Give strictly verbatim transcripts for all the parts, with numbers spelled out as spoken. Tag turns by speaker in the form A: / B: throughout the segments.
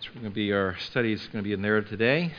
A: We're going to be, our study is going to be in there today.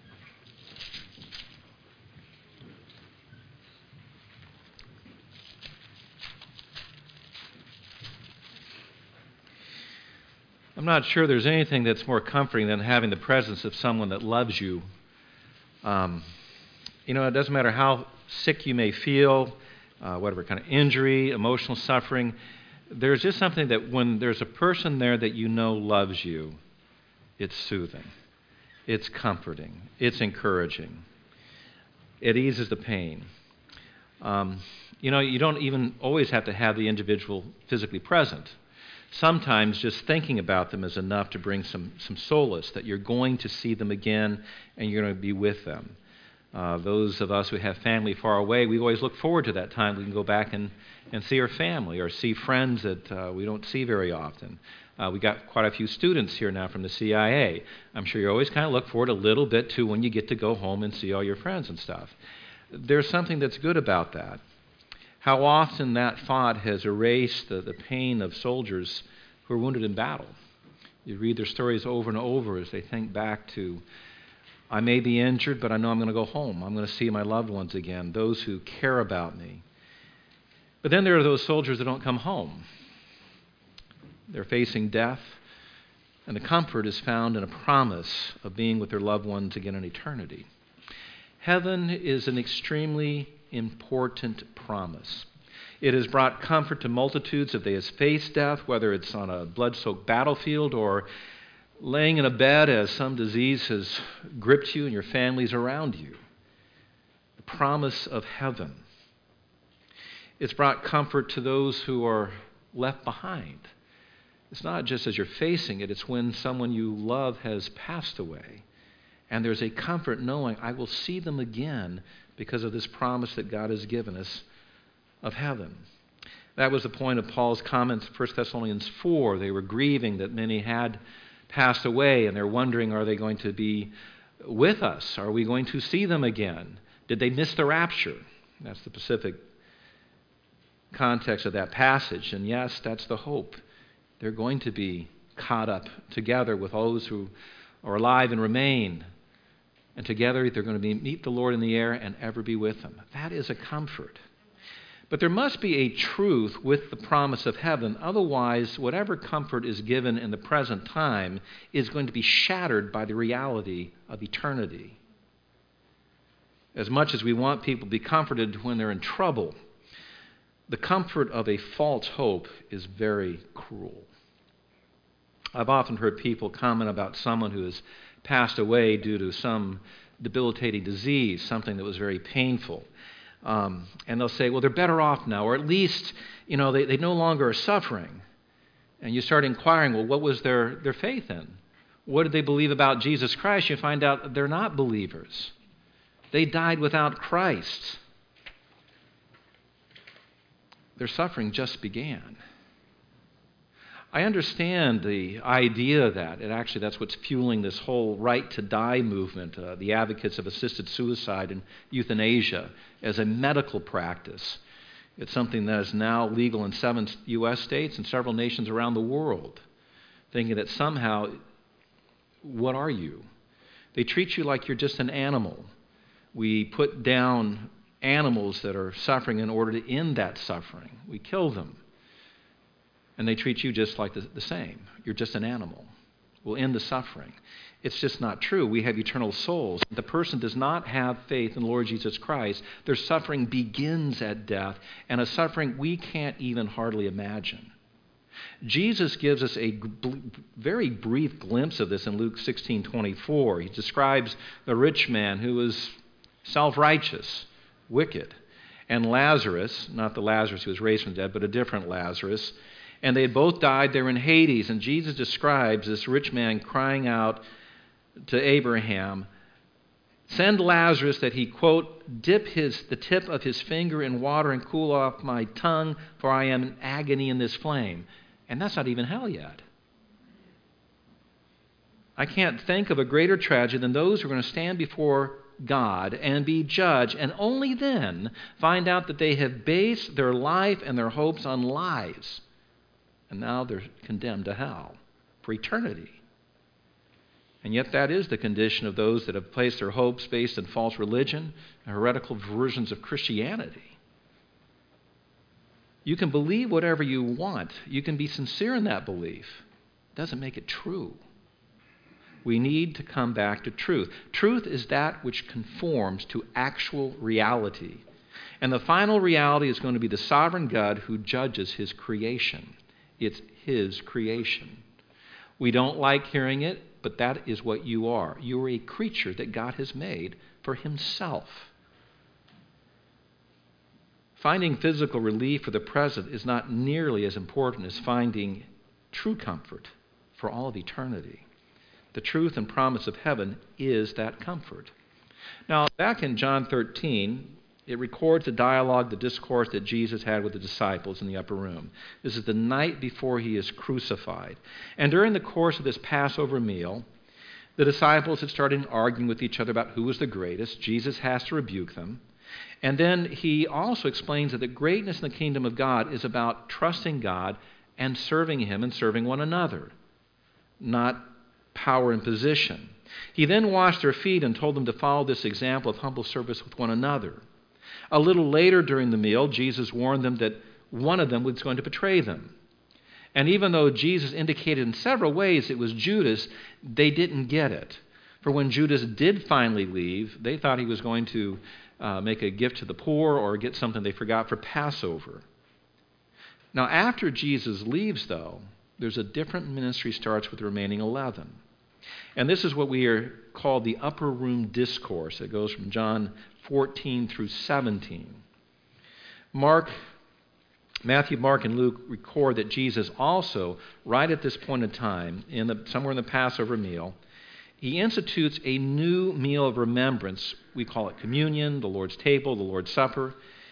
A: I'm not sure there's anything that's more comforting than having the presence of someone that loves you. Um, you know, it doesn't matter how sick you may feel, uh, whatever kind of injury, emotional suffering. There's just something that when there's a person there that you know loves you, it's soothing, it's comforting, it's encouraging. It eases the pain. Um, you know, you don't even always have to have the individual physically present. Sometimes just thinking about them is enough to bring some, some solace, that you're going to see them again and you're going to be with them. Uh, those of us who have family far away, we always look forward to that time we can go back and, and see our family or see friends that uh, we don't see very often. Uh, we got quite a few students here now from the C I A. I'm sure you always kind of look forward a little bit to when you get to go home and see all your friends and stuff. There's something that's good about that. How often that thought has erased the, the pain of soldiers who are wounded in battle. You read their stories over and over as they think back to, I may be injured, but I know I'm going to go home. I'm going to see my loved ones again, those who care about me. But then there are those soldiers that don't come home. They're facing death, and the comfort is found in a promise of being with their loved ones again in eternity. Heaven is an extremely important promise. It has brought comfort to multitudes if they have faced death, whether it's on a blood-soaked battlefield or laying in a bed as some disease has gripped you and your families around you. The promise of heaven. It's brought comfort to those who are left behind. It's not just as you're facing it, it's when someone you love has passed away. And there's a comfort knowing I will see them again because of this promise that God has given us of heaven. That was the point of Paul's comments in First Thessalonians four. They were grieving that many had passed away, and they're wondering, are they going to be with us? Are we going to see them again? Did they miss the rapture? That's the specific context of that passage. And yes, that's the hope. They're going to be caught up together with those who are alive and remain. And together they're going to be, meet the Lord in the air and ever be with Him. That is a comfort. But there must be a truth with the promise of heaven. Otherwise, whatever comfort is given in the present time is going to be shattered by the reality of eternity. As much as we want people to be comforted when they're in trouble, the comfort of a false hope is very cruel. I've often heard people comment about someone who has passed away due to some debilitating disease, something that was very painful. Um, and they'll say, well, they're better off now, or at least, you know, they, they no longer are suffering. And you start inquiring, well, what was their, their faith in? What did they believe about Jesus Christ? You find out they're not believers. They died without Christ. Their suffering just began. I understand the idea that, and actually that's what's fueling this whole right to die movement, uh, the advocates of assisted suicide and euthanasia as a medical practice. It's something that is now legal in seven U S states and several nations around the world, thinking that somehow, what are you? They treat you like you're just an animal. We put down animals that are suffering in order to end that suffering. We kill them. And they treat you just like the, the same. You're just an animal. We'll end the suffering. It's just not true. We have eternal souls. If the person does not have faith in the Lord Jesus Christ, their suffering begins at death, and a suffering we can't even hardly imagine. Jesus gives us a very brief glimpse of this in Luke sixteen twenty-four. He describes the rich man who was self-righteous, wicked, and Lazarus, not the Lazarus who was raised from the dead, but a different Lazarus. And they had both died there in Hades. And Jesus describes this rich man crying out to Abraham, send Lazarus that he, quote, dip his, the tip of his finger in water and cool off my tongue, for I am in agony in this flame. And that's not even hell yet. I can't think of a greater tragedy than those who are going to stand before God and be judged, and only then find out that they have based their life and their hopes on lies. And now they're condemned to hell for eternity. And yet that is the condition of those that have placed their hopes based in false religion and heretical versions of Christianity. You can believe whatever you want. You can be sincere in that belief. It doesn't make it true. We need to come back to truth. Truth is that which conforms to actual reality. And the final reality is going to be the sovereign God who judges his creation. It's his creation. We don't like hearing it, but that is what you are. You are a creature that God has made for himself. Finding physical relief for the present is not nearly as important as finding true comfort for all of eternity. The truth and promise of heaven is that comfort. Now, back in John thirteen, it records the dialogue, the discourse that Jesus had with the disciples in the upper room. This is the night before he is crucified. And during the course of this Passover meal, the disciples had started arguing with each other about who was the greatest. Jesus has to rebuke them. And then he also explains that the greatness in the kingdom of God is about trusting God and serving him and serving one another, not power and position. He then washed their feet and told them to follow this example of humble service with one another. A little later during the meal, Jesus warned them that one of them was going to betray them. And even though Jesus indicated in several ways it was Judas, they didn't get it. For when Judas did finally leave, they thought he was going to uh, make a gift to the poor or get something they forgot for Passover. Now, after Jesus leaves, though, there's a different ministry starts with the remaining eleven. And this is what we are called the upper room discourse. It goes from John fourteen through seventeen. Mark, Matthew, Mark, and Luke record that Jesus also, right at this point in time, in the, somewhere in the Passover meal, he institutes a new meal of remembrance. We call it communion, the Lord's table, the Lord's Supper.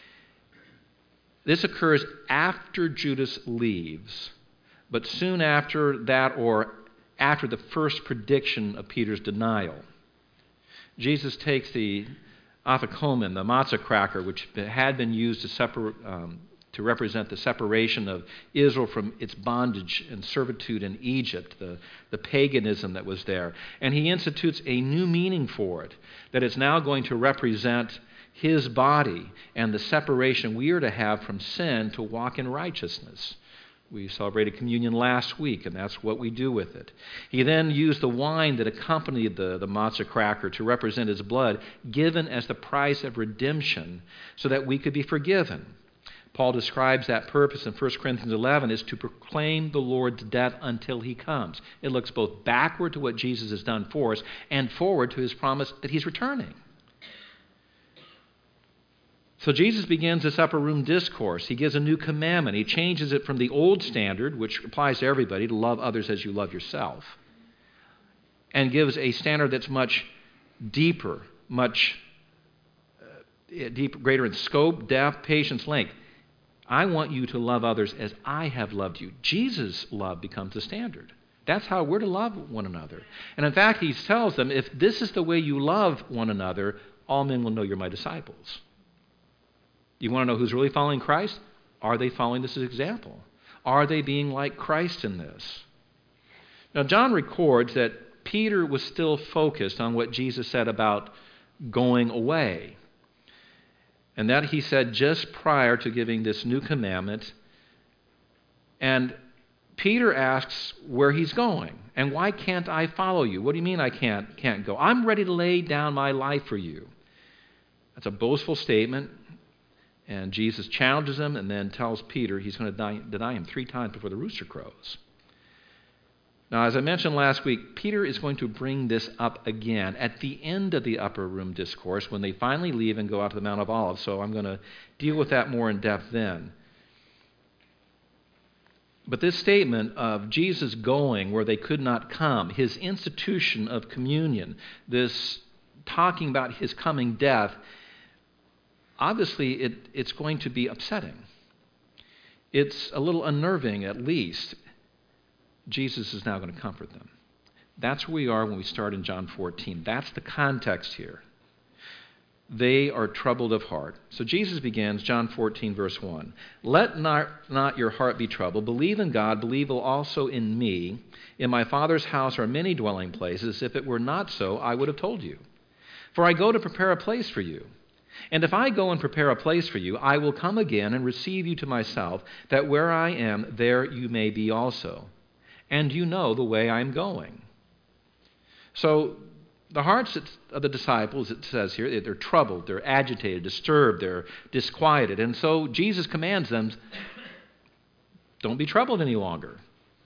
A: This occurs after Judas leaves, but soon after that, or after the first prediction of Peter's denial. Jesus takes the afikomen, the matzah cracker, which had been used to, separ- um, to represent the separation of Israel from its bondage and servitude in Egypt, the, the paganism that was there. And he institutes a new meaning for it, that it's now going to represent his body and the separation we are to have from sin to walk in righteousness. We celebrated communion last week, and that's what we do with it. He then used the wine that accompanied the, the matzah cracker to represent his blood, given as the price of redemption so that we could be forgiven. Paul describes that purpose in First Corinthians eleven is to proclaim the Lord's death until he comes. It looks both backward to what Jesus has done for us and forward to his promise that he's returning. So Jesus begins this upper room discourse. He gives a new commandment. He changes it from the old standard, which applies to everybody, to love others as you love yourself, and gives a standard that's much deeper, much uh, deeper, greater in scope, depth, patience, length. I want you to love others as I have loved you. Jesus' love becomes the standard. That's how we're to love one another. And in fact, he tells them, if this is the way you love one another, all men will know you're my disciples. You want to know who's really following Christ? Are they following this example? Are they being like Christ in this? Now, John records that Peter was still focused on what Jesus said about going away. And that he said just prior to giving this new commandment. And Peter asks where he's going. And why can't I follow you? What do you mean I can't, can't go? I'm ready to lay down my life for you. That's a boastful statement. And Jesus challenges him and then tells Peter he's going to deny, deny him three times before the rooster crows. Now, as I mentioned last week, Peter is going to bring this up again at the end of the upper room discourse when they finally leave and go out to the Mount of Olives. So I'm going to deal with that more in depth then. But this statement of Jesus going where they could not come, his institution of communion, this talking about his coming death, obviously, it, it's going to be upsetting. It's a little unnerving, at least. Jesus is now going to comfort them. That's where we are when we start in John fourteen. That's the context here. they are troubled of heart. So Jesus begins, John fourteen, verse one. Let not, not your heart be troubled. Believe in God. Believe also in me. In my Father's house are many dwelling places. If it were not so, I would have told you. For I go to prepare a place for you. And if I go and prepare a place for you, I will come again and receive you to myself, that where I am, there you may be also. And you know the way I am going. So the hearts of the disciples, it says here, they're troubled, they're agitated, disturbed, they're disquieted. And so Jesus commands them, don't be troubled any longer.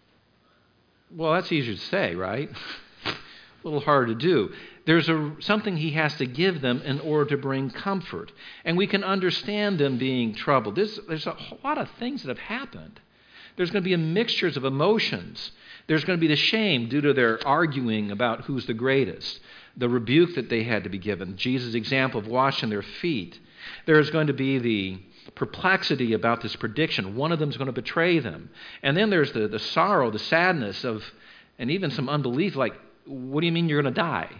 A: Well, that's easier to say, right? A little harder to do. There's a, something he has to give them in order to bring comfort. And we can understand them being troubled. There's, there's a lot of things that have happened. There's going to be a mixtures of emotions. There's going to be the shame due to their arguing about who's the greatest. The rebuke that they had to be given. Jesus' example of washing their feet. There's going to be the perplexity about this prediction. One of them is going to betray them. And then there's the, the sorrow, the sadness of, and even some unbelief, like, what do you mean you're going to die?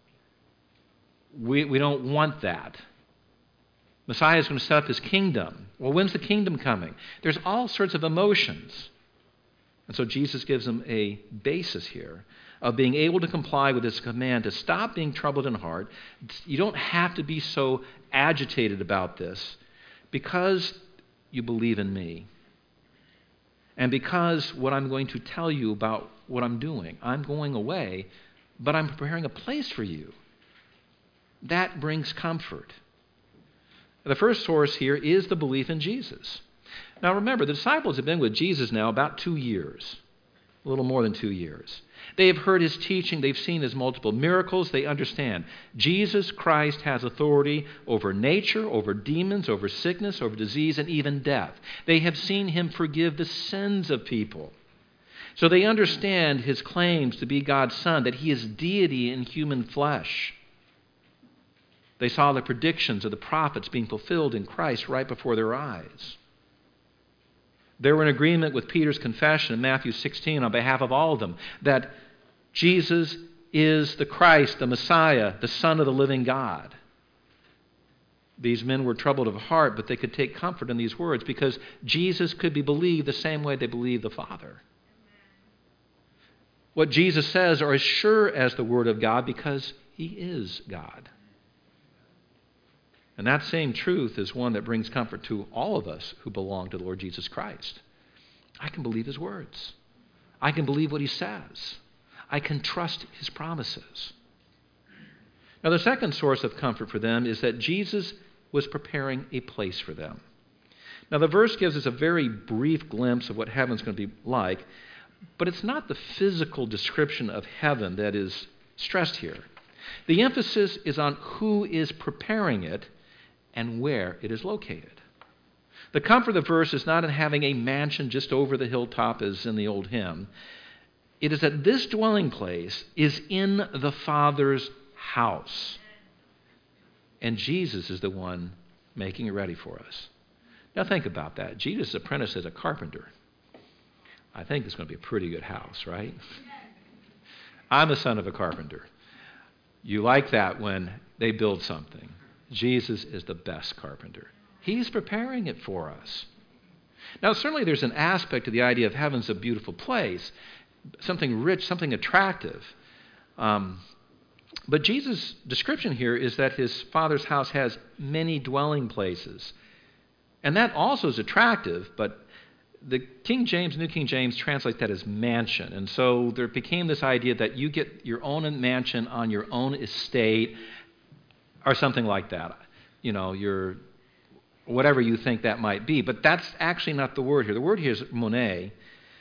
A: We, we don't want that. Messiah is going to set up his kingdom. Well, when's the kingdom coming? There's all sorts of emotions. And so Jesus gives them a basis here of being able to comply with this command to stop being troubled in heart. You don't have to be so agitated about this because you believe in me. And because what I'm going to tell you about what I'm doing, I'm going away, but I'm preparing a place for you. That brings comfort. The first source here is the belief in Jesus. Now remember, the disciples have been with Jesus now about two years, a little more than two years. They have heard his teaching. They've seen his multiple miracles. They understand Jesus Christ has authority over nature, over demons, over sickness, over disease, and even death. They have seen him forgive the sins of people. So they understand his claims to be God's Son, that he is deity in human flesh. They saw the predictions of the prophets being fulfilled in Christ right before their eyes. They were in agreement with Peter's confession in Matthew sixteen on behalf of all of them that Jesus is the Christ, the Messiah, the Son of the living God. These men were troubled of heart, but they could take comfort in these words because Jesus could be believed the same way they believed the Father. What Jesus says are as sure as the Word of God because he is God. And that same truth is one that brings comfort to all of us who belong to the Lord Jesus Christ. I can believe his words. I can believe what he says. I can trust his promises. Now, the second source of comfort for them is that Jesus was preparing a place for them. Now, the verse gives us a very brief glimpse of what heaven's going to be like, but it's not the physical description of heaven that is stressed here. The emphasis is on who is preparing it and where it is located. The comfort of the verse is not in having a mansion just over the hilltop as in the old hymn. It is that this dwelling place is in the Father's house. And Jesus is the one making it ready for us. Now think about that. Jesus' apprentice as a carpenter. I think it's going to be a pretty good house, right? I'm the son of a carpenter. You like that when they build something. Jesus is the best carpenter. He's preparing it for us. Now, certainly there's an aspect to the idea of heaven's a beautiful place, something rich, something attractive. Um, but Jesus' description here is that his Father's house has many dwelling places. And that also is attractive, but the King James, New King James, translate that as mansion. And so there became this idea that you get your own mansion on your own estate or something like that. You know, your whatever you think that might be. But that's actually not the word here. The word here is monē,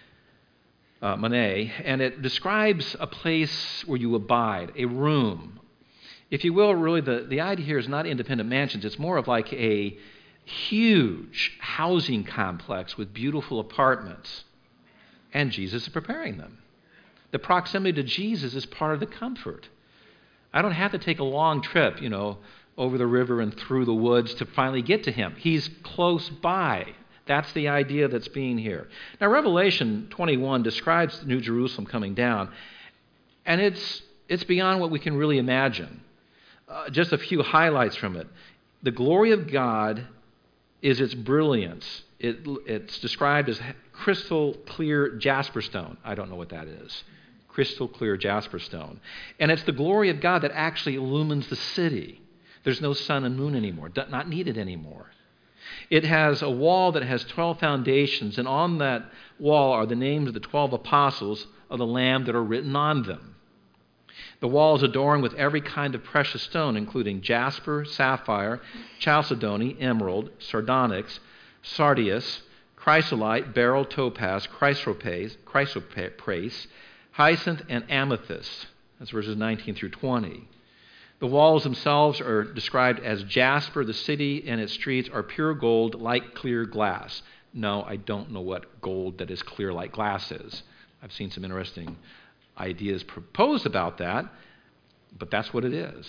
A: uh, monē, and it describes a place where you abide, a room. If you will, really, the, the idea here is not independent mansions. It's more of like a huge housing complex with beautiful apartments. And Jesus is preparing them. The proximity to Jesus is part of the comfort. I don't have to take a long trip, you know, over the river and through the woods to finally get to him. He's close by. That's the idea that's being here. Now, Revelation twenty-one describes the New Jerusalem coming down, and it's it's beyond what we can really imagine. uh, just a few highlights from it. The glory of God is its brilliance. It, it's described as crystal clear jasper stone. I don't know what that is. Crystal clear jasper stone. And it's the glory of God that actually illumines the city. There's no sun and moon anymore, not needed anymore. It has a wall that has twelve foundations, and on that wall are the names of the twelve apostles of the Lamb that are written on them. The wall is adorned with every kind of precious stone, including jasper, sapphire, chalcedony, emerald, sardonyx, sardius, chrysolite, beryl, topaz, chrysoprase, chrysoprase, hyacinth, and amethyst. That's verses nineteen through twenty. The walls themselves are described as jasper. The city and its streets are pure gold, like clear glass. No, I don't know what gold that is clear like glass is. I've seen some interesting ideas proposed about that, but that's what it is.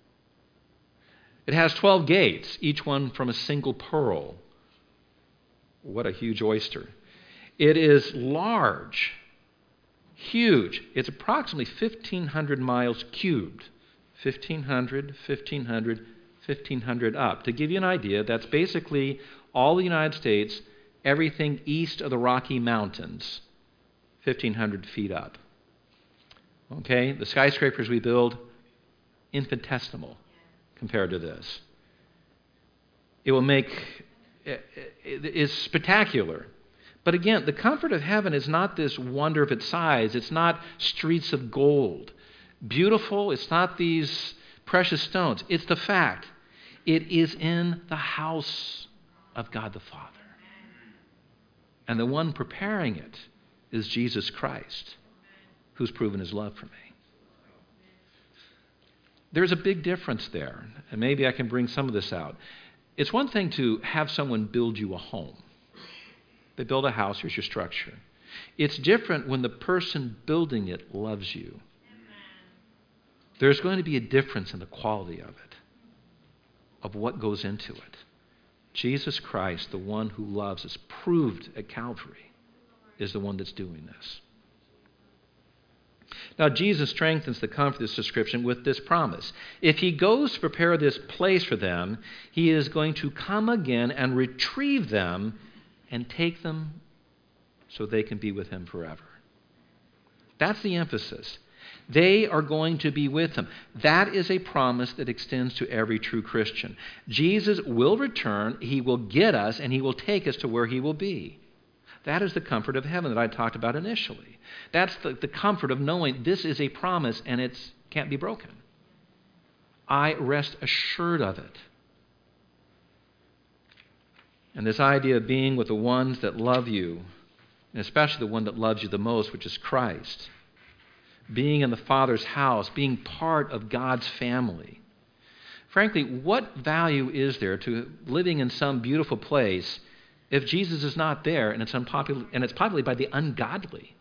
A: It has twelve gates, each one from a single pearl. What a huge oyster. It is large, huge. It's approximately fifteen hundred miles cubed. fifteen hundred, fifteen hundred, fifteen hundred up. To give you an idea, that's basically all the United States, everything east of the Rocky Mountains, fifteen hundred feet up. Okay, the skyscrapers we build, infinitesimal compared to this. It will make, it is spectacular. But again, the comfort of heaven is not this wonder of its size. It's not streets of gold. Beautiful, it's not these precious stones. It's the fact it is in the house of God the Father. And the one preparing it is Jesus Christ, who's proven his love for me. There's a big difference there, and maybe I can bring some of this out. It's one thing to have someone build you a home. They build a house, here's your structure. It's different when the person building it loves you. There's going to be a difference in the quality of it, of what goes into it. Jesus Christ, the one who loves us, proved at Calvary, is the one that's doing this. Now, Jesus strengthens the comfort of this description with this promise. If he goes to prepare this place for them, he is going to come again and retrieve them and take them so they can be with him forever. That's the emphasis. They are going to be with him. That is a promise that extends to every true Christian. Jesus will return, he will get us, and he will take us to where he will be. That is the comfort of heaven that I talked about initially. That's the, the comfort of knowing this is a promise and it can't be broken. I rest assured of it. And this idea of being with the ones that love you, and especially the one that loves you the most, which is Christ, being in the Father's house, being part of God's family. Frankly, what value is there to living in some beautiful place if Jesus is not there and it's unpopular and it's populated by the ungodly?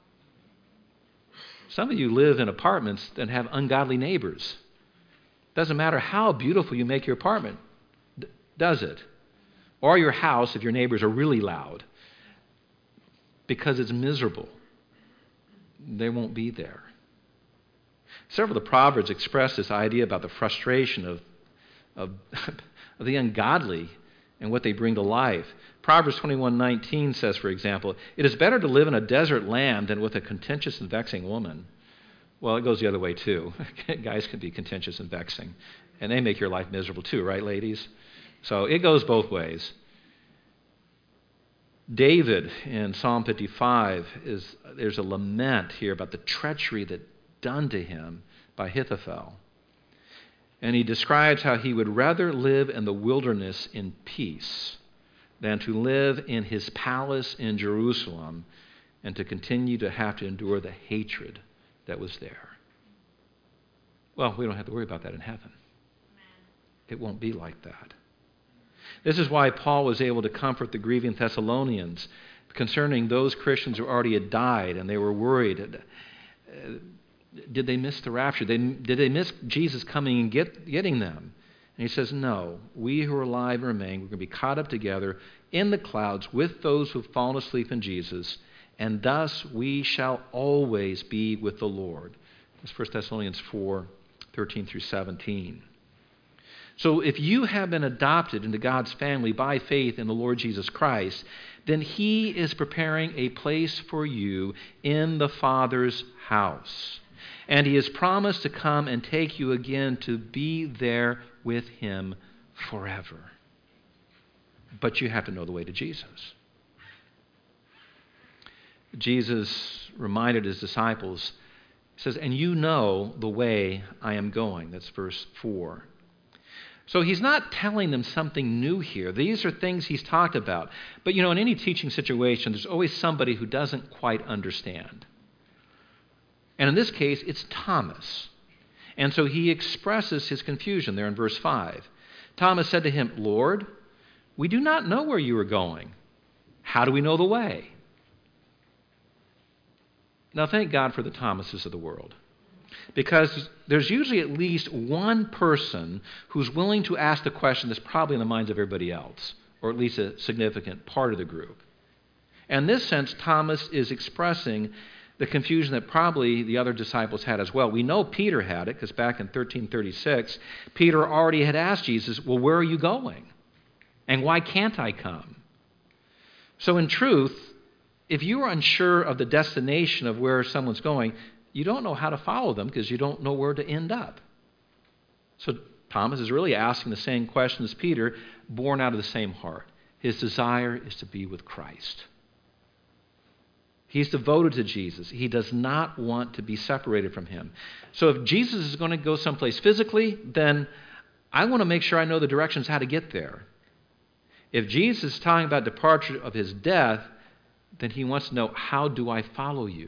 A: Some of you live in apartments that have ungodly neighbors. Doesn't matter how beautiful you make your apartment, does it? Or your house if your neighbors are really loud. Because it's miserable. They won't be there. Several of the Proverbs express this idea about the frustration of, of, of the ungodly and what they bring to life. Proverbs twenty-one nineteen says, for example, "It is better to live in a desert land than with a contentious and vexing woman." Well, it goes the other way too. Guys can be contentious and vexing, and they make your life miserable too, right, ladies? So it goes both ways. David in Psalm fifty-five, is there's a lament here about the treachery that done to him by Ahithophel. And he describes how he would rather live in the wilderness in peace than to live in his palace in Jerusalem and to continue to have to endure the hatred that was there. Well, we don't have to worry about that in heaven. It won't be like that. This is why Paul was able to comfort the grieving Thessalonians concerning those Christians who already had died, and they were worried. Did they miss the rapture? Did they miss Jesus coming and get, getting them? And he says, no, we who are alive and remain, we're going to be caught up together in the clouds with those who have fallen asleep in Jesus, and thus we shall always be with the Lord. That's First Thessalonians four, thirteen through seventeen. So if you have been adopted into God's family by faith in the Lord Jesus Christ, then he is preparing a place for you in the Father's house. And he has promised to come and take you again to be there with him forever. But you have to know the way to Jesus. Jesus reminded his disciples, he says, and you know the way I am going. That's verse four. So he's not telling them something new here. These are things he's talked about. But, you know, in any teaching situation, there's always somebody who doesn't quite understand. And in this case, it's Thomas. And so he expresses his confusion there in verse five. Thomas said to him, Lord, we do not know where you are going. How do we know the way? Now, thank God for the Thomases of the world. Because there's usually at least one person who's willing to ask the question that's probably in the minds of everybody else, or at least a significant part of the group. And in this sense, Thomas is expressing the confusion that probably the other disciples had as well. We know Peter had it, because back in thirteen thirty-six, Peter already had asked Jesus, well, where are you going? And why can't I come? So in truth, if you are unsure of the destination of where someone's going, you don't know how to follow them because you don't know where to end up. So Thomas is really asking the same question as Peter, born out of the same heart. His desire is to be with Christ. He's devoted to Jesus. He does not want to be separated from him. So if Jesus is going to go someplace physically, then I want to make sure I know the directions how to get there. If Jesus is talking about departure of his death, then he wants to know, how do I follow you?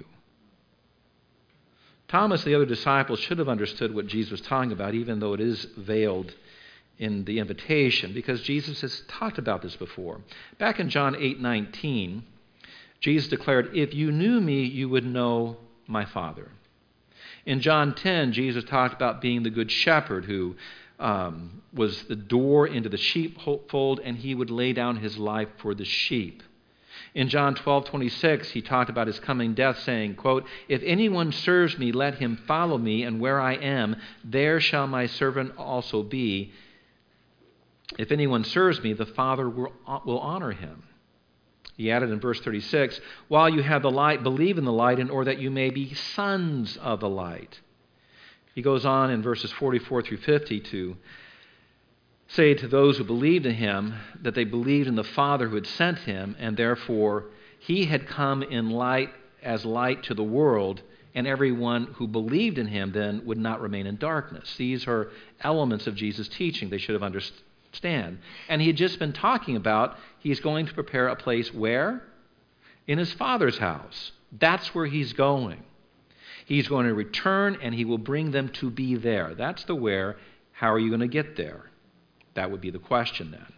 A: Thomas, the other disciples, should have understood what Jesus was talking about, even though it is veiled in the invitation, because Jesus has talked about this before. Back in John eight nineteen, Jesus declared, if you knew me, you would know my Father. In John ten, Jesus talked about being the good shepherd who um, was the door into the sheepfold, and he would lay down his life for the sheep. In John twelve twenty-six, he talked about his coming death, saying, quote, if anyone serves me, let him follow me, and where I am, there shall my servant also be. If anyone serves me, the Father will, will honor him. He added in verse thirty-six, while you have the light, believe in the light, in order that you may be sons of the light. He goes on in verses forty-four through fifty to say to those who believed in him that they believed in the Father who had sent him, and therefore he had come in light as light to the world, and everyone who believed in him then would not remain in darkness. These are elements of Jesus' teaching they should have understood. And he had just been talking about he's going to prepare a place where? In his Father's house. That's where he's going. He's going to return and he will bring them to be there. That's the where. How are you going to get there? That would be the question then.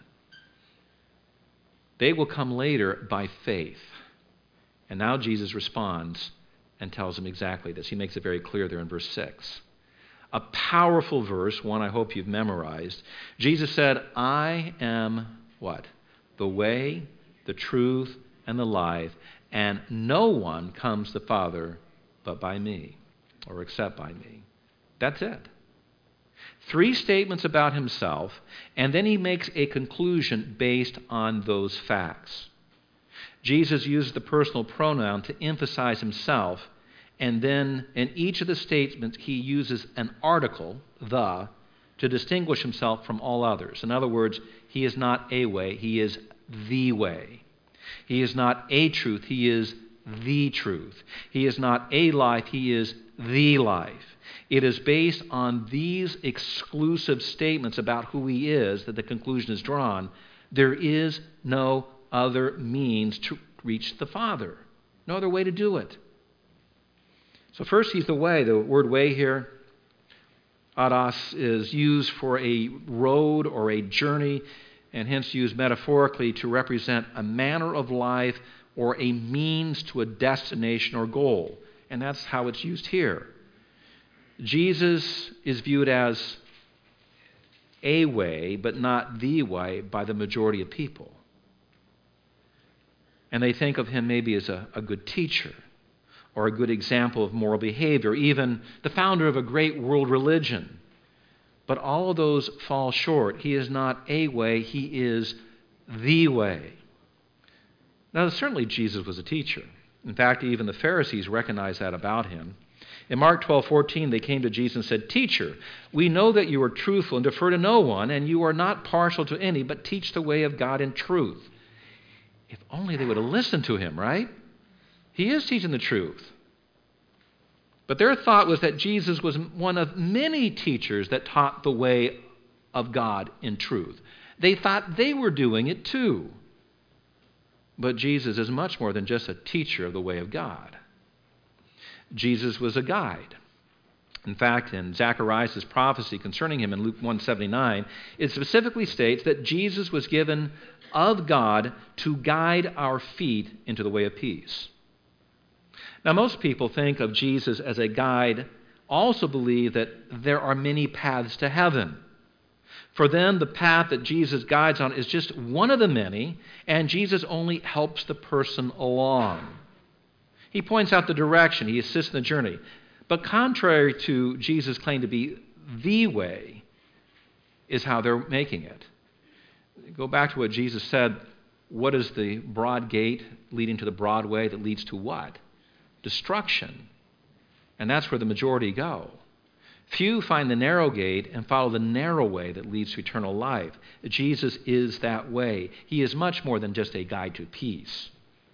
A: They will come later by faith. And now Jesus responds and tells them exactly this. He makes it very clear there in verse six. A powerful verse, one I hope you've memorized. Jesus said, I am what? The way, the truth, and the life, and no one comes to the Father but by me, or except by me. That's it. Three statements about himself, and then he makes a conclusion based on those facts. Jesus uses the personal pronoun to emphasize himself, and then in each of the statements he uses an article, the, to distinguish himself from all others. In other words, he is not a way, he is the way. He is not a truth, he is the truth. He is not a life, he is the life. It is based on these exclusive statements about who he is that the conclusion is drawn. There is no other means to reach the Father. No other way to do it. So first, he's the way. The word way here, ados, is used for a road or a journey, and hence used metaphorically to represent a manner of life or a means to a destination or goal. And that's how it's used here. Jesus is viewed as a way, but not the way, by the majority of people. And they think of him maybe as a, a good teacher or a good example of moral behavior, even the founder of a great world religion. But all of those fall short. He is not a way, he is the way. Now, certainly Jesus was a teacher. In fact, even the Pharisees recognized that about him. In Mark twelve fourteen, they came to Jesus and said, "Teacher, we know that you are truthful and defer to no one, and you are not partial to any, but teach the way of God in truth." If only they would have listened to him, right? He is teaching the truth. But their thought was that Jesus was one of many teachers that taught the way of God in truth. They thought they were doing it too. But Jesus is much more than just a teacher of the way of God. Jesus was a guide. In fact, in Zacharias' prophecy concerning him in Luke one seventy-nine, it specifically states that Jesus was given of God to guide our feet into the way of peace. Now, most people think of Jesus as a guide, also believe that there are many paths to heaven. For them, the path that Jesus guides on is just one of the many, and Jesus only helps the person along. He points out the direction, he assists in the journey. But contrary to Jesus' claim to be the way, is how they're making it. Go back to what Jesus said. What is the broad gate leading to the broad way that leads to what? Destruction. And that's where the majority go. Few find the narrow gate and follow the narrow way that leads to eternal life. Jesus is that way. He is much more than just a guide to peace.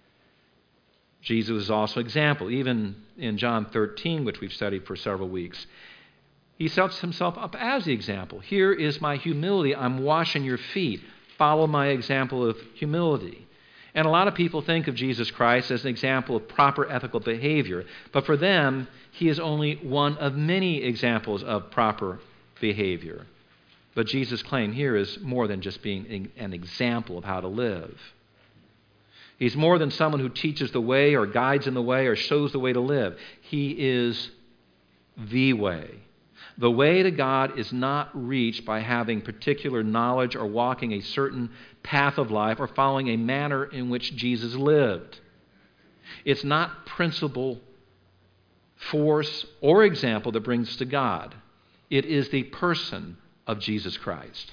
A: Jesus is also an example. Even in John thirteen, which we've studied for several weeks, he sets himself up as the example. Here is my humility. I'm washing your feet. Follow my example of humility. And a lot of people think of Jesus Christ as an example of proper ethical behavior. But for them, he is only one of many examples of proper behavior. But Jesus' claim here is more than just being an example of how to live. He's more than someone who teaches the way or guides in the way or shows the way to live. He is the way. The way to God is not reached by having particular knowledge or walking a certain path of life or following a manner in which Jesus lived. It's not principle, force, or example that brings us to God. It is the person of Jesus Christ.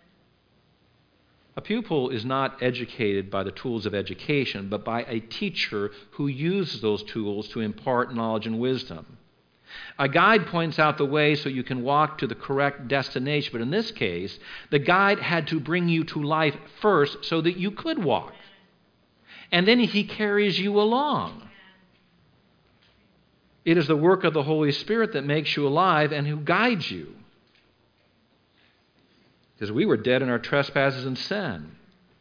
A: A pupil is not educated by the tools of education, but by a teacher who uses those tools to impart knowledge and wisdom. A guide points out the way so you can walk to the correct destination, but in this case, the guide had to bring you to life first so that you could walk. And then he carries you along. It is the work of the Holy Spirit that makes you alive and who guides you. Because we were dead in our trespasses and sin.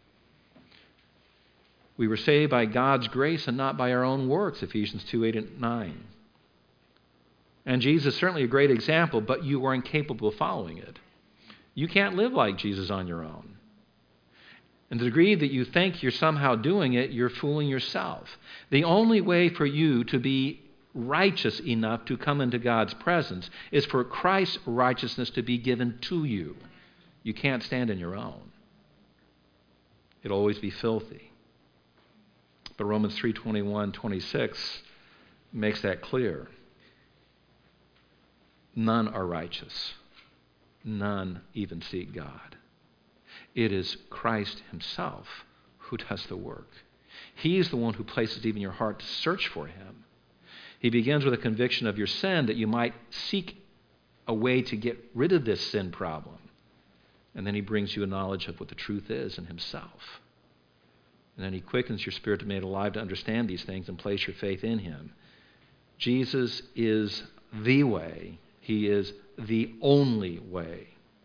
A: We were saved by God's grace and not by our own works, Ephesians two, eight, and nine. And Jesus is certainly a great example, but you are incapable of following it. You can't live like Jesus on your own. And the degree that you think you're somehow doing it, you're fooling yourself. The only way for you to be righteous enough to come into God's presence is for Christ's righteousness to be given to you. You can't stand on your own. It'll always be filthy. But Romans three, twenty-one, twenty-six makes that clear. None are righteous. None even seek God. It is Christ himself who does the work. He is the one who places even your heart to search for him. He begins with a conviction of your sin that you might seek a way to get rid of this sin problem. And then he brings you a knowledge of what the truth is in himself. And then he quickens your spirit to be made alive to understand these things and place your faith in him. Jesus is the way. He is the only way.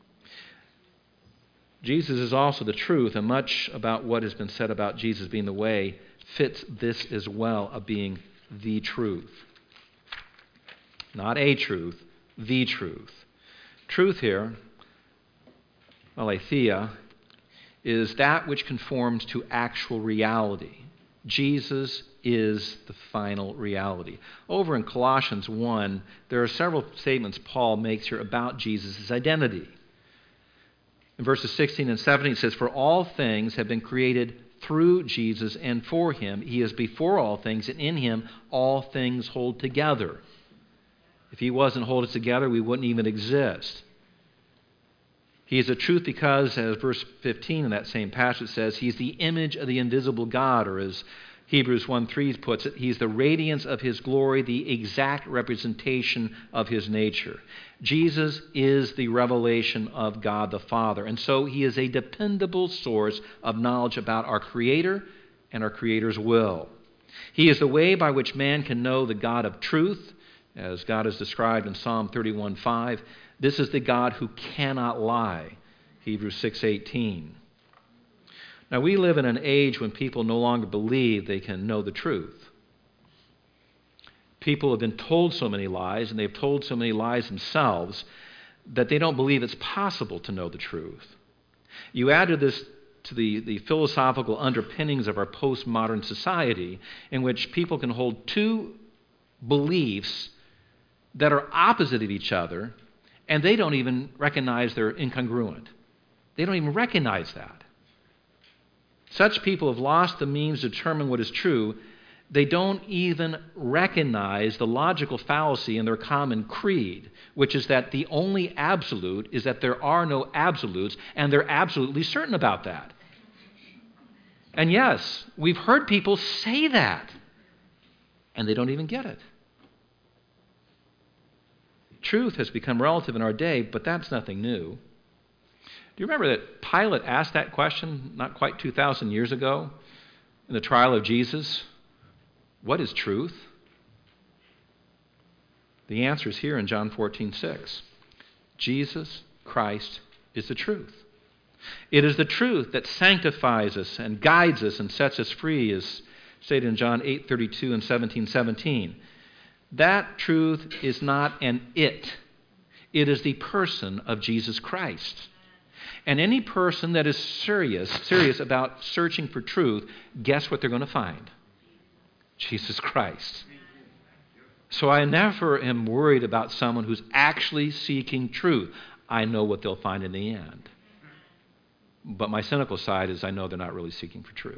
A: Jesus is also the truth, and much about what has been said about Jesus being the way fits this as well, of being the truth. Not a truth, the truth. Truth here, aletheia, is that which conforms to actual reality. Jesus is the final reality. Over in Colossians one, there are several statements Paul makes here about Jesus' identity. In verses sixteen and seventeen, it says, "For all things have been created through Jesus and for him. He is before all things, and in him all things hold together." If he wasn't holding together, we wouldn't even exist. He is the truth because, as verse fifteen in that same passage says, he's the image of the invisible God, or as Hebrews one three puts it, he's the radiance of his glory, the exact representation of his nature. Jesus is the revelation of God the Father, and so he is a dependable source of knowledge about our Creator and our Creator's will. He is the way by which man can know the God of truth, as God is described in Psalm thirty-one five. This is the God who cannot lie, Hebrews six eighteen. Now, we live in an age when people no longer believe they can know the truth. People have been told so many lies, and they've told so many lies themselves, that they don't believe it's possible to know the truth. You add to this to the, the philosophical underpinnings of our postmodern society, in which people can hold two beliefs that are opposite of each other, and they don't even recognize they're incongruent. They don't even recognize that. Such people have lost the means to determine what is true. They don't even recognize the logical fallacy in their common creed, which is that the only absolute is that there are no absolutes, and they're absolutely certain about that. And yes, we've heard people say that, and they don't even get it. Truth has become relative in our day, but that's nothing new. Do you remember that Pilate asked that question not quite two thousand years ago in the trial of Jesus? What is truth? The answer is here in John fourteen six. Jesus Christ is the truth. It is the truth that sanctifies us and guides us and sets us free, as stated in John eight thirty-two and seventeen seventeen. That truth is not an it. It is the person of Jesus Christ. And any person that is serious, serious about searching for truth, guess what they're going to find? Jesus Christ. So I never am worried about someone who's actually seeking truth. I know what they'll find in the end. But my cynical side is I know they're not really seeking for truth.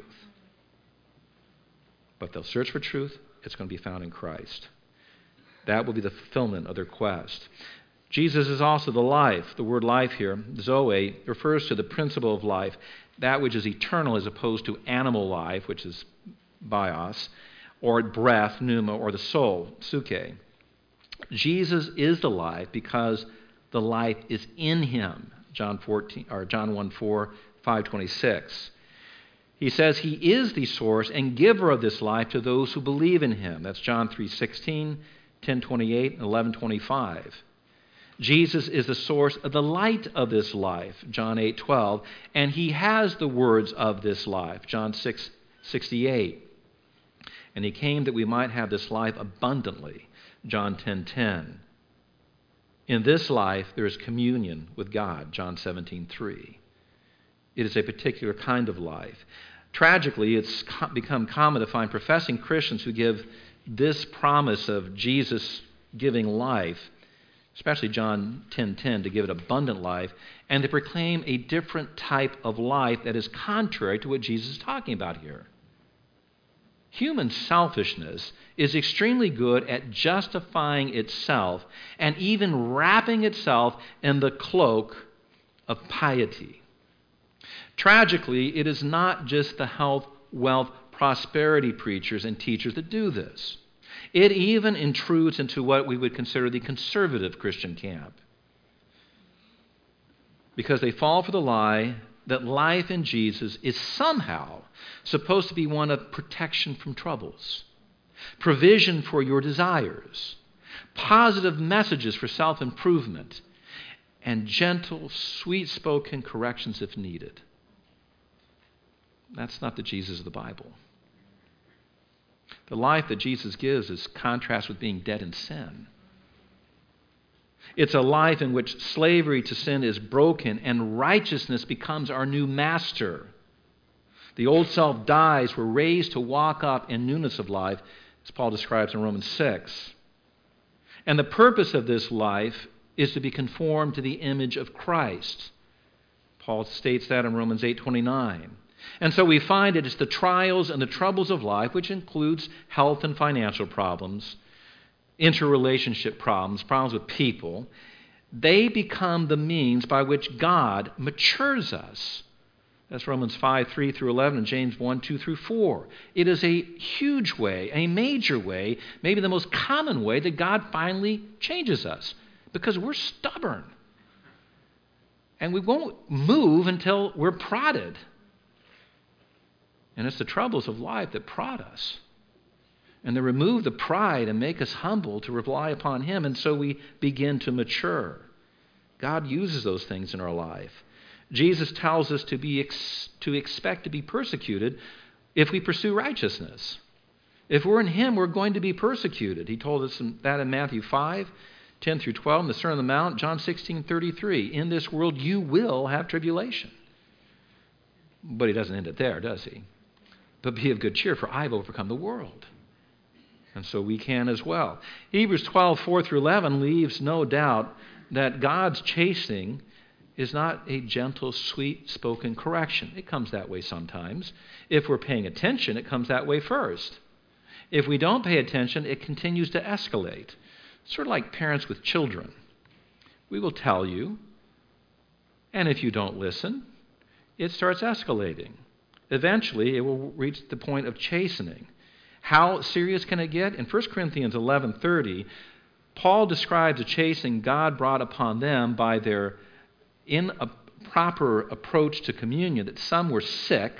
A: But they'll search for truth. It's going to be found in Christ. That will be the fulfillment of their quest. Jesus is also the life. The word life here, Zoe, refers to the principle of life, that which is eternal as opposed to animal life, which is bios, or breath, pneuma, or the soul, psyche. Jesus is the life because the life is in him, John fourteen or John one four, five twenty-six. He says he is the source and giver of this life to those who believe in him. That's John three sixteen, ten twenty-eight, and eleven twenty-five. Jesus is the source of the light of this life, John eight twelve, and he has the words of this life, John six sixty-eight. And he came that we might have this life abundantly, John ten ten. In this life there is communion with God, John seventeen three. It is a particular kind of life. Tragically, it's become common to find professing Christians who give this promise of Jesus giving life, especially John ten ten, to give it abundant life, and to proclaim a different type of life that is contrary to what Jesus is talking about here. Human selfishness is extremely good at justifying itself and even wrapping itself in the cloak of piety. Tragically, it is not just the health, wealth, prosperity preachers and teachers that do this. It even intrudes into what we would consider the conservative Christian camp, because they fall for the lie that life in Jesus is somehow supposed to be one of protection from troubles, provision for your desires, positive messages for self-improvement, and gentle, sweet-spoken corrections if needed. That's not the Jesus of the Bible. The life that Jesus gives is contrast with being dead in sin. It's a life in which slavery to sin is broken and righteousness becomes our new master. The old self dies. We're raised to walk up in newness of life, as Paul describes in Romans six. And the purpose of this life is to be conformed to the image of Christ. Paul states that in Romans eight twenty-nine. And so we find it is the trials and the troubles of life, which includes health and financial problems, interrelationship problems, problems with people, They become the means by which God matures us. That's Romans five, three through eleven, and James one, two through four. It is a huge way, a major way, maybe the most common way that God finally changes us, because we're stubborn. And we won't move until we're prodded. And it's the troubles of life that prod us. And they remove the pride and make us humble to rely upon Him, and so we begin to mature. God uses those things in our life. Jesus tells us to be ex- to expect to be persecuted if we pursue righteousness. If we're in Him, we're going to be persecuted. He told us that in Matthew five, ten through twelve, in the Sermon on the Mount, John sixteen, thirty-three. In this world you will have tribulation. But He doesn't end it there, does He? But be of good cheer, for I've overcome the world. And so we can as well. Hebrews twelve, four through eleven leaves no doubt that God's chastening is not a gentle, sweet-spoken correction. It comes that way sometimes. If we're paying attention, it comes that way first. If we don't pay attention, it continues to escalate. Sort of like parents with children. We will tell you, and if you don't listen, it starts escalating. Eventually, it will reach the point of chastening. How serious can it get? In First Corinthians eleven thirty, Paul describes the chastening God brought upon them by their improper approach to communion, that some were sick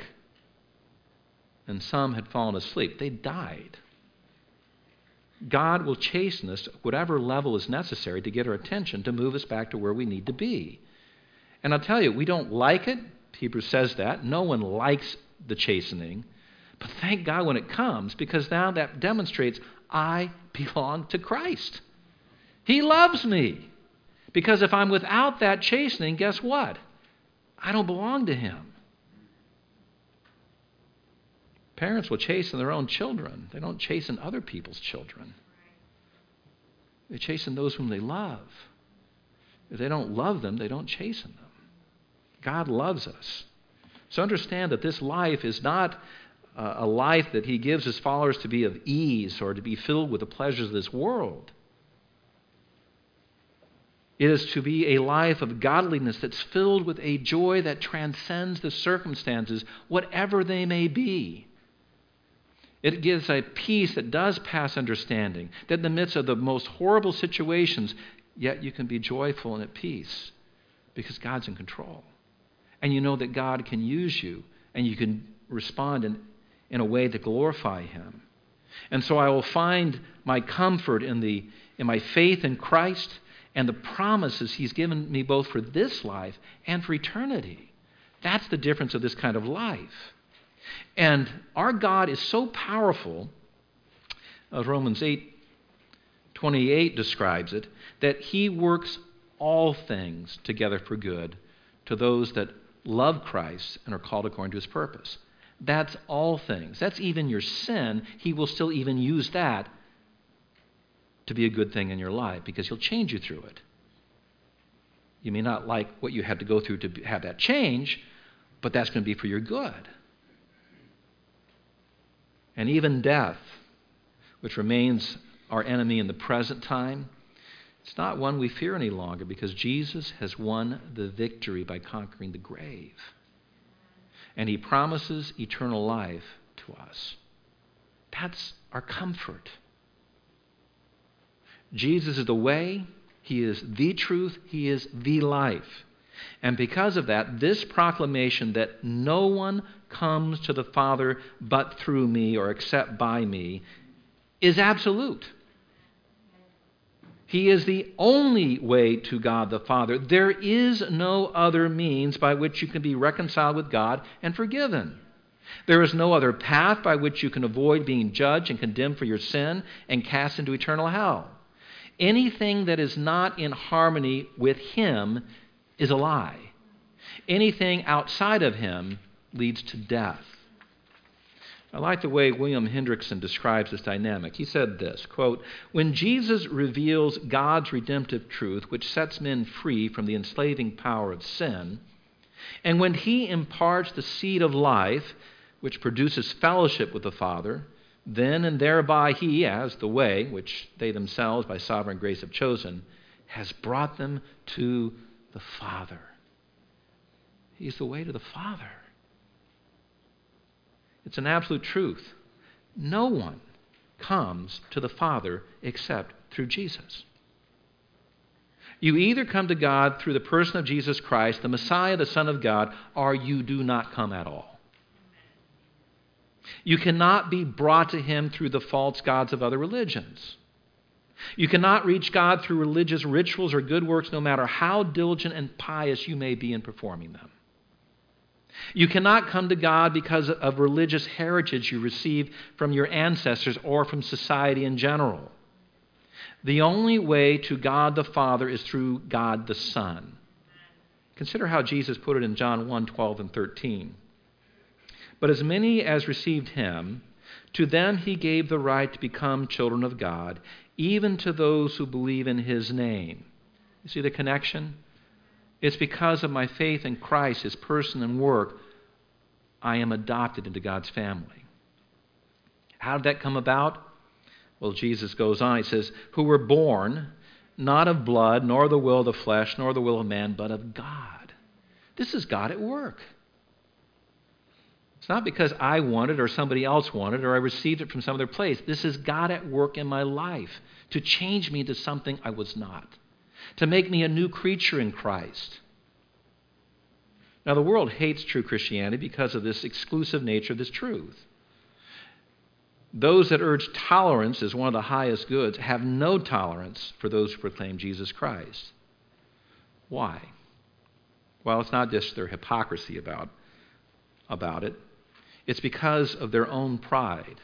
A: and some had fallen asleep. They died. God will chasten us at whatever level is necessary to get our attention, to move us back to where we need to be. And I'll tell you, we don't like it. Hebrews says that. No one likes the chastening. But thank God when it comes, because now that demonstrates I belong to Christ. He loves me. Because if I'm without that chastening, guess what? I don't belong to Him. Parents will chasten their own children. They don't chasten other people's children. They chasten those whom they love. If they don't love them, they don't chasten them. God loves us. So understand that this life is not uh, a life that He gives His followers to be of ease or to be filled with the pleasures of this world. It is to be a life of godliness that's filled with a joy that transcends the circumstances, whatever they may be. It gives a peace that does pass understanding, that in the midst of the most horrible situations, yet you can be joyful and at peace because God's in control. And you know that God can use you, and you can respond in, in a way that glorify Him. And so I will find my comfort in the in my faith in Christ and the promises He's given me both for this life and for eternity. That's the difference of this kind of life. And our God is so powerful, as Romans eight twenty-eight describes it, that He works all things together for good to those that love Christ and are called according to His purpose. That's all things. That's even your sin. He will still even use that to be a good thing in your life because He'll change you through it. You may not like what you had to go through to have that change, but that's going to be for your good. And even death, which remains our enemy in the present time, it's not one we fear any longer because Jesus has won the victory by conquering the grave. And He promises eternal life to us. That's our comfort. Jesus is the way, He is the truth, He is the life. And because of that, this proclamation that no one comes to the Father but through me or except by me is absolute. He is the only way to God the Father. There is no other means by which you can be reconciled with God and forgiven. There is no other path by which you can avoid being judged and condemned for your sin and cast into eternal hell. Anything that is not in harmony with Him is a lie. Anything outside of Him leads to death. I like the way William Hendrickson describes this dynamic. He said this, quote, "When Jesus reveals God's redemptive truth, which sets men free from the enslaving power of sin, and when He imparts the seed of life, which produces fellowship with the Father, then and thereby He, as the way, which they themselves by sovereign grace have chosen, has brought them to the Father. He's the way to the Father. It's an absolute truth. No one comes to the Father except through Jesus. You either come to God through the person of Jesus Christ, the Messiah, the Son of God, or you do not come at all. You cannot be brought to Him through the false gods of other religions. You cannot reach God through religious rituals or good works, no matter how diligent and pious you may be in performing them. You cannot come to God because of religious heritage you received from your ancestors or from society in general. The only way to God the Father is through God the Son. Consider how Jesus put it in John one, twelve and thirteen. But as many as received Him, to them He gave the right to become children of God, even to those who believe in His name. You see the connection? It's because of my faith in Christ, His person and work, I am adopted into God's family. How did that come about? Well, Jesus goes on. He says, who were born not of blood, nor the will of the flesh, nor the will of man, but of God. This is God at work. It's not because I want it or somebody else wanted it or I received it from some other place. This is God at work in my life to change me into something I was not, to make me a new creature in Christ. Now, the world hates true Christianity because of this exclusive nature of this truth. Those that urge tolerance as one of the highest goods have no tolerance for those who proclaim Jesus Christ. Why? Well, it's not just their hypocrisy about, about it. It's because of their own pride.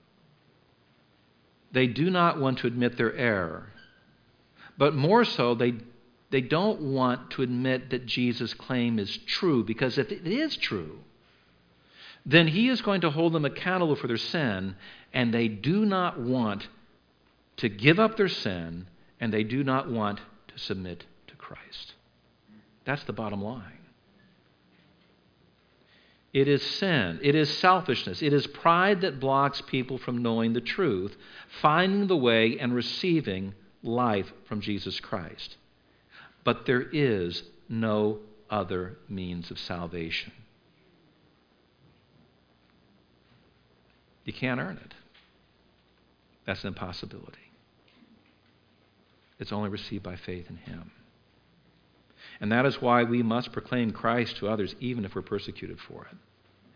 A: They do not want to admit their error. But more so, they, they don't want to admit that Jesus' claim is true, because if it is true, then He is going to hold them accountable for their sin, and they do not want to give up their sin, and they do not want to submit to Christ. That's the bottom line. It is sin, it is selfishness, it is pride that blocks people from knowing the truth, finding the way, and receiving life from Jesus Christ. But there is no other means of salvation. You can't earn it. That's an impossibility. It's only received by faith in Him. And that is why we must proclaim Christ to others, even if we're persecuted for it.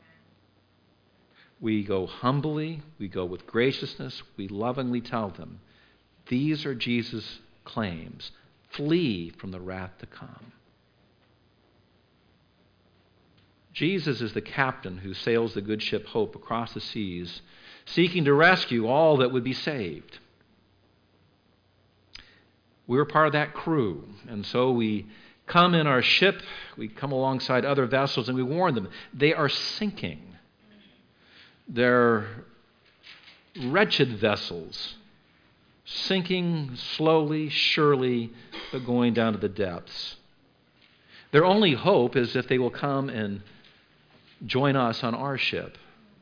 A: We go humbly, we go with graciousness, we lovingly tell them, these are Jesus' claims. Flee from the wrath to come. Jesus is the captain who sails the good ship Hope across the seas, seeking to rescue all that would be saved. We're part of that crew, and so we come in our ship, we come alongside other vessels, and we warn them. They are sinking. They're wretched vessels, sinking slowly, surely, but going down to the depths. Their only hope is if they will come and join us on our ship.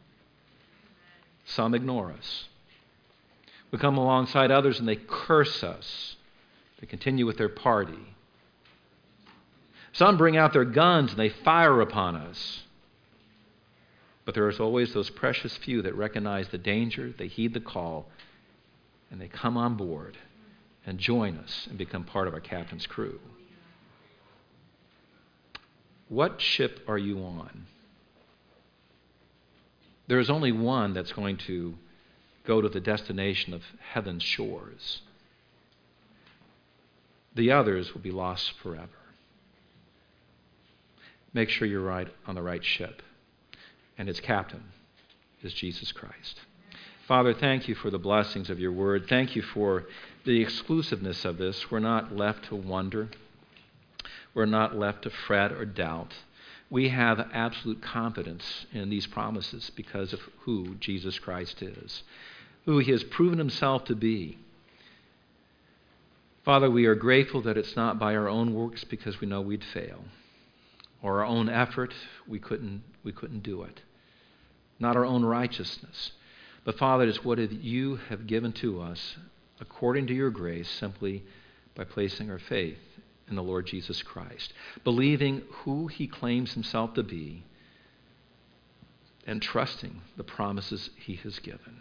A: Some ignore us. We come alongside others and they curse us. They continue with their party. Some bring out their guns and they fire upon us. But there is always those precious few that recognize the danger, they heed the call, and they come on board and join us and become part of our captain's crew. What ship are you on? There is only one that's going to go to the destination of heaven's shores. The others will be lost forever. Make sure you're right on the right ship. And its captain is Jesus Christ. Father, thank you for the blessings of your word. Thank you for the exclusiveness of this. We're not left to wonder. We're not left to fret or doubt. We have absolute confidence in these promises because of who Jesus Christ is, who He has proven Himself to be. Father, we are grateful that it's not by our own works, because we know we'd fail, or our own effort, we couldn't, we couldn't do it. Not our own righteousness. But Father, it's what you have given to us according to your grace, simply by placing our faith in the Lord Jesus Christ, believing who he claims himself to be, and trusting the promises he has given.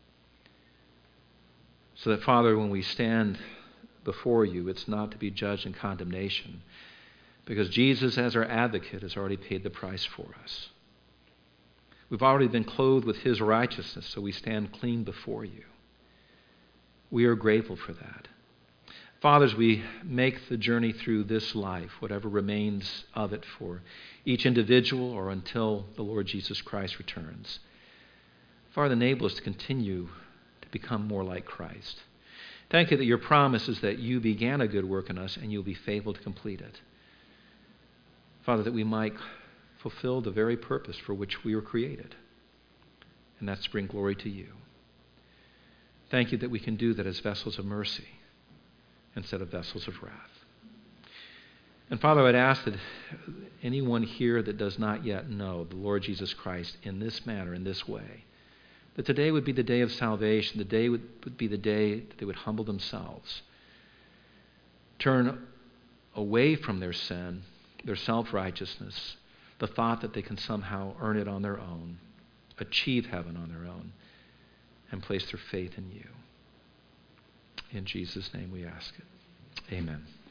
A: So that, Father, when we stand before you, it's not to be judged in condemnation, because Jesus, as our advocate, has already paid the price for us. We've already been clothed with his righteousness, so we stand clean before you. We are grateful for that. Fathers, we make the journey through this life, whatever remains of it for each individual or until the Lord Jesus Christ returns. Father, enable us to continue to become more like Christ. Thank you that your promise is that you began a good work in us and you'll be faithful to complete it. Father, that we might fulfill the very purpose for which we were created, and that's to bring glory to you. Thank you that we can do that as vessels of mercy instead of vessels of wrath. And Father, I'd ask that anyone here that does not yet know the Lord Jesus Christ in this manner, in this way, that today would be the day of salvation, the day would, would be the day that they would humble themselves, turn away from their sin, their self-righteousness, the thought that they can somehow earn it on their own, achieve heaven on their own, and place their faith in you. In Jesus' name we ask it. Amen.